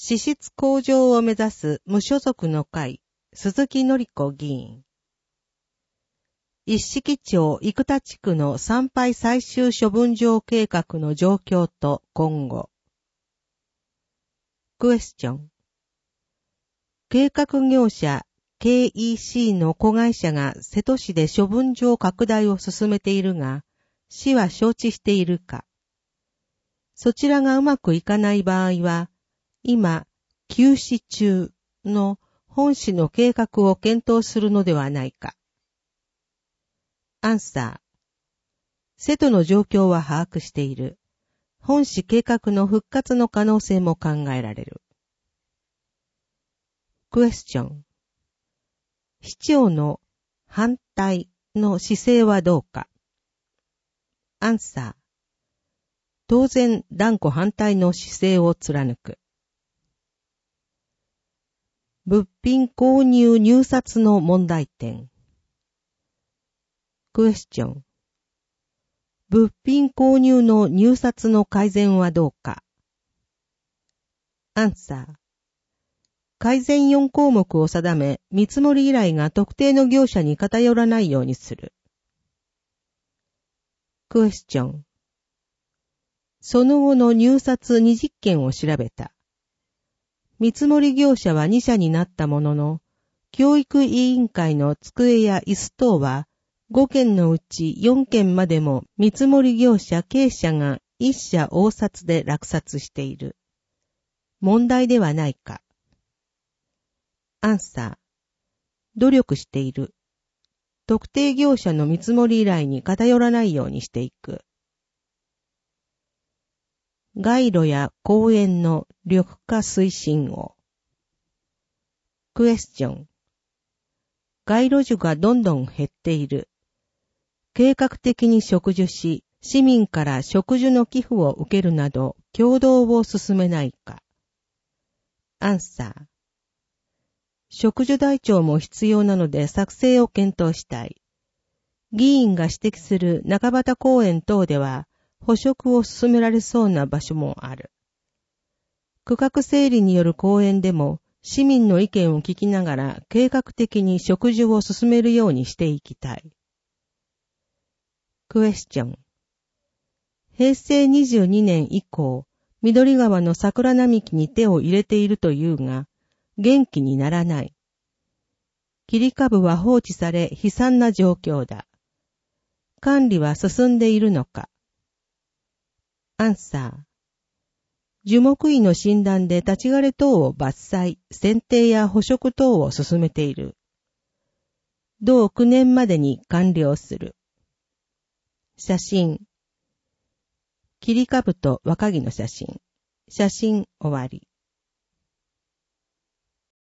資質向上を目指す無所属の会、鈴木典子議員。一色町生田地区の産廃最終処分場計画の状況と今後。クエスチョン。計画業者 KEC の子会社が瀬戸市で処分場拡大を進めているが、市は承知しているか。そちらがうまくいかない場合は、今、休止中の本市の計画を検討するのではないか。アンサー。瀬戸の状況は把握している。本市計画の復活の可能性も考えられる。クエスチョン。市長の反対の姿勢はどうか。アンサー。当然断固反対の姿勢を貫く。物品購入入札の問題点。クエスチョン。物品購入の入札の改善はどうか。アンサー。改善4項目を定め、見積もり依頼が特定の業者に偏らないようにする。クエスチョン。その後の入札20件を調べた。見積もり業者は2社になったものの、教育委員会の机や椅子等は5件のうち4件までも見積もり業者 K 社が1社応札で落札している。問題ではないか。アンサー。努力している。特定業者の見積もり依頼に偏らないようにしていく。街路や公園の緑化推進を。クエスチョン。街路樹がどんどん減っている。計画的に植樹し、市民から植樹の寄付を受けるなど、共同を進めないか。アンサー。植樹台帳も必要なので作成を検討したい。議員が指摘する中畑公園等では、捕食を進められそうな場所もある。区画整理による公園でも、市民の意見を聞きながら計画的に植樹を進めるようにしていきたい。クエスチョン。平成22年以降、緑川の桜並木に手を入れているというが、元気にならない。切り株は放置され悲惨な状況だ。管理は進んでいるのか。アンサー。樹木医の診断で立ち枯れ等を伐採、剪定や捕食等を進めている。同9年までに完了する。写真。切り株と若木の写真。写真終わり。